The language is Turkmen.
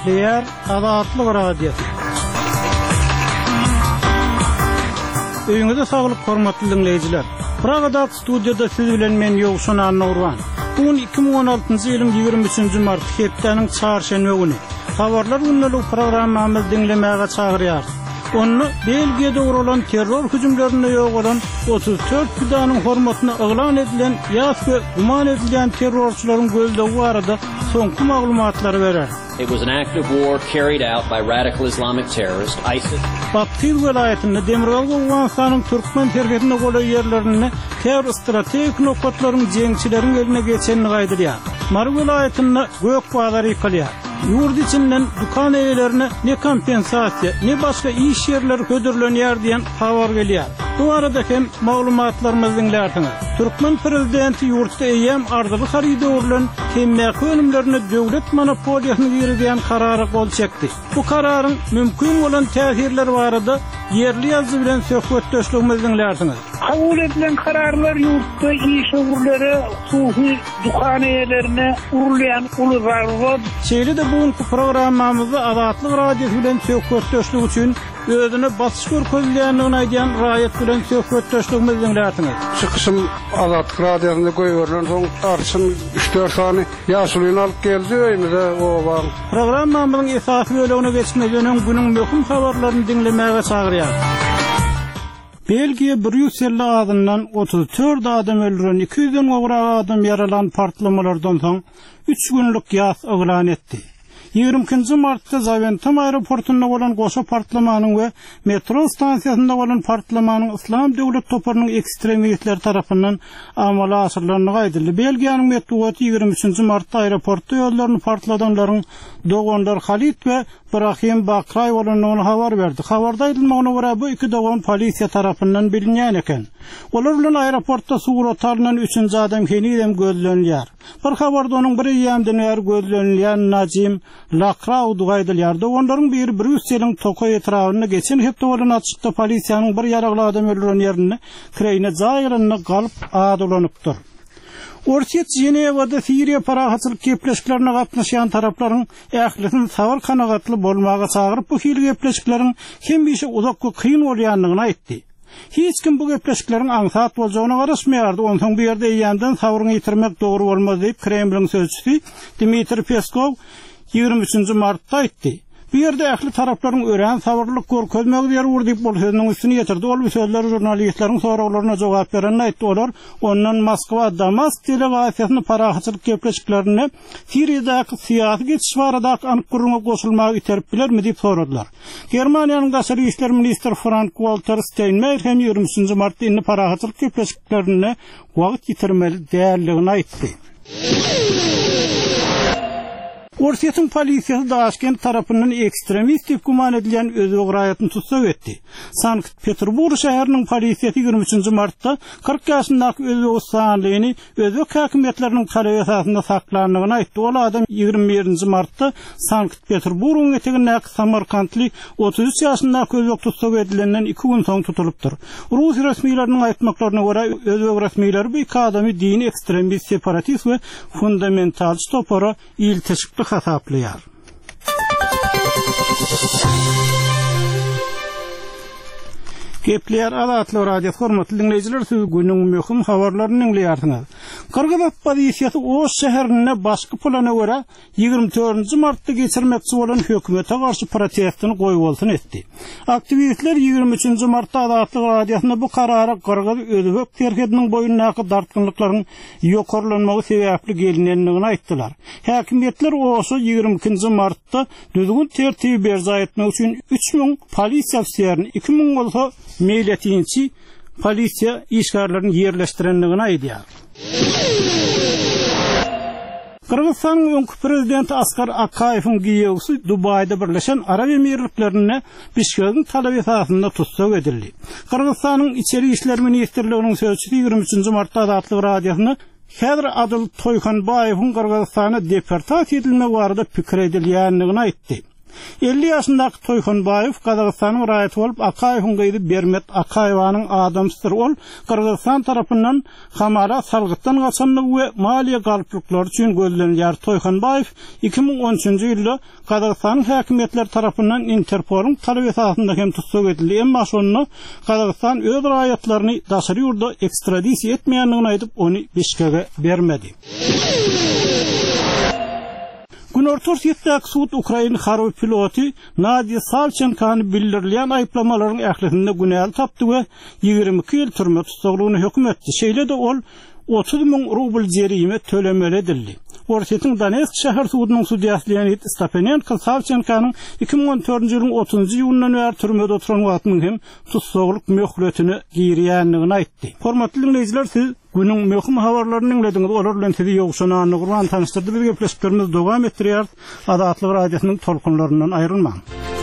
Kepler Azatlyk Radiosu. Öýüňizde saglyk hormatly dinleýijiler. Pragada studiyada siz bilen men Ýogşan Anurwan. Bugün 2016-njy ýylyň 23-nji mart hepdeniň çarşembe güni. Habarlar günlük programmamyzy dinlemäge çagyrýar. Onu Belgiýede urulan terror hüjümlerine ýok bolan 34 pidanyň hormatyna ýylan edilen ýa-da guman edilen terrorçylaryň gözlegi barada soňky maglumatlary berer. It was an act of war carried out by radical Islamic terrorists, ISIS. Batyr welaýatyny Demiralga Awganystanyň Türkmen tergetine goly ýerlerini terror strategik nokatlaryň jeňçilerin eline geçenini gaýdyrýar. Mar welaýatyny gök bazary ýykalýar. Yurt içinden dukan evlerine ne kompensasiya, ne başka iş yerleri ködürlenýär diyen habar gelýär. Bu arada hem maglumatlarymyzy dinlärsiniz. Türkmen prezidenti yurtda eýem ardyly haryda urulan temmäki önümlerini döwlet monopoliýasyny ýerdiýän karary gol çekdi. Bu kararyň mümkin bolan täsirleri barada yerli ýazy bilen söhbetdeşligimizi dinlärsiniz. Kabul edilen kararlar yurtta iş uğurları, suhi dukan evlerine urulayan uluzarlar. Şeýle de bugünkü programmamyzda Azatlyk Radiosu bilen söhbetdeşlik üçin özüne basış görkezýändigini aýdýan raýat bilen söhbetdeşligimizi dinlärsiniz. Çıkışım Azatlyk Radiosu'nda goýulan soň tarçym 3-4 sany ýaşulyny alyp geldi öýümizde o bar. Programmamyzyň esasy bölegine geçmeden öň günüň möhüm habarlaryny dinlemäge çagyrýar. Belgiýe Brüssel adından 34 adam öldüren 200'den oğra adam yaralan partlamalardan soň 3 günlük ýas ýylan etdi. 20 martda Zaventem aeroportunda bolan goşa partlamanyň we metro stansiýasynda bolan partlamanyň İslam döwlet toparynyň ekstremistler tarapyndan amala aşyrylanyny gaýdyldy. Belgiýanyň metbuaty 23 martda aeroportda ýollaryny partladanlaryň dogonlar Halit we Brahim Bakray bolanyny habar berdi. Habarda aýdylmagyna görä bu iki dogon polisiýa tarapyndan bilinýän eken. Olar bilen aeroportda suratlarynyň 3-nji adam henidem gözlenýär. Bir habarda onuň biri ýamdan ýer gözlenýän Najim Lakraud gaýdylýar. Onlaryň biri Brüsseliň Tokoy etrawyna geçen hepde bolan atışda polisiýanyň bir ýaragly adam öldüren ýerine kireyne zaýryny galyp adylanypdyr. Ortiýet Jenewada Siriýa parahatçylyk gepleşiklerine gatnaşýan taraplaryň ählisini sabar kanagatly bolmaga çagyryp bu hili gepleşikleriň hem işi uzakka kıyın bolýanlygyny aýtdy. Hiç kim bu gepleşikleriň aňsat boljagyna garaşmaýardy. Ondan bu ýerde ýandan sabyryny ýitirmek dogry bolmaz diýip Kremliň sözçüsi Dmitri Peskov 23 martda aýtdy. Bu ýerde ähli taraplaryň ören sabarlyk görkezmegi ýer urdyp bol sözüniň üstüne ýetirdi. Ol bu sözleri jurnalistleriň soraglaryna jogap bereni aýtdy. Olar ondan Moskwa Damask delegatsiýasyny parahatçylyk gepleşiklerini Siriýadaky syýasy geçiş barada anyk gurulma goşulmagy iterip bilermi diýip soradylar. Germaniýanyň daşary işler ministri Frank-Walter Steinmeier hem 23 martda indi parahatçylyk gepleşiklerini wagt ýitirmeli däldigini aýtdy. Ortiýetiň polisiýasy Daşkent tarapyndan ekstremist diýip guman edilen özbek raýatyny tutsak etdi. Sankt-Peterburg şäheriniň polisiýasy 23 martda 40 ýaşyndaky özbek sanlygyny özbek häkimetleriniň talap esasynda saklandygyny aýtdy. Ol adam 21 martda Sankt-Peterburgyň etegindäki Samarkandly 33 ýaşyndaky özbek tutsak edilenden 2 gün soň tutulypdyr. Rus resmiýetleriniň aýtmaklaryna görä özbek resmiýetleri bu iki adamy din ekstremist, separatist we fundamentalist topara iltiçip hasaplaýar. Kepler Azatlyk Radiosu hormatly dinleýijiler, siz günüň möhüm habarlaryny dinleýärsiňiz. Kırgız opozisiýasy Oş şäherine başky plana görä 24 martda geçirmekçi bolan hökümete garşy protestini goýbolsun etdi. Aktivistler 23 martda Azatlyk Radiosyna bu karara Kırgız özbek terhetiniň boyundaky dartgynlyklaryň ýokarlanmagy sebäpli gelinenligini aýtdylar. Häkimetler Oşy 22 martda düzgün tertibi berza etmek üçin 3000 polisiýa ofisiýerini 2000 bolsa meýletinçi polisiýa işgärlerini ýerleşdirenligini aýdýar. Kırgızstanyň öňkü prezidenti Askar Akayewiň giýewsi Dubaýda Birleşen Arab Emirliklerine Bişkek'in talap esasynda tutsak edildi. Kırgızstanyň içeri işler ministrliginiň sözçüsi 23 martda Azatlyk Radiosyna Häzir Adyl Toýkanbaýewiň Kırgızstana deportasiýa edilmek barada pikir edilýändigini aýtdy. 50 yaşındaki Toyxonbayev Qazaqstanyň raýaty bolup Akaýewiň gyzy Bermet Akaýewanyň adamsydyr. Ol Qırgızstan tarapyndan hamara salgytdan gaçanlygy we maliýe galyplyklary üçin gözlenýär. Toyxonbayew 2013-nji ýylda Qazaqstanyň häkimetleri tarapyndan Interpoluň talap esasynda hem tutsak edildi. Emma şonu Qazaqstan öz raýatlaryny daşary ýurda ekstradisiýa etmeýändigini aýdyp onu Bişkek'e bermedi. Gün ortasynda suud Ukraina harby piloti Nadia Savchenkany bildirilýän aýplamalaryň ählisinde günäli tapdy we 22 ýyl türme tutsagylygyny hökm etdi. Şeýle de ol 30.000 rubl jerime tölemeli edildi. Orsetň Donetsk şäher suudynyň sudiýasy Leonid Stepanenko Savchenkanyň 2014-nji ýylyň 30-njy ýylyndan bäri türmede oturan wagtynyň hem tutsaglyk möhletini giyirýändigini aýtdy. Hormatly dinleýijiler, siz günüň möhüm habarlaryny dinlediňiz. Olar bilen sizi ýogşanany gurban tanıştyrdy. Biz gepleşiklerimiz dowam etdirýär. Azatlyk radiosynyň tolkunlaryndan aýrylmaň.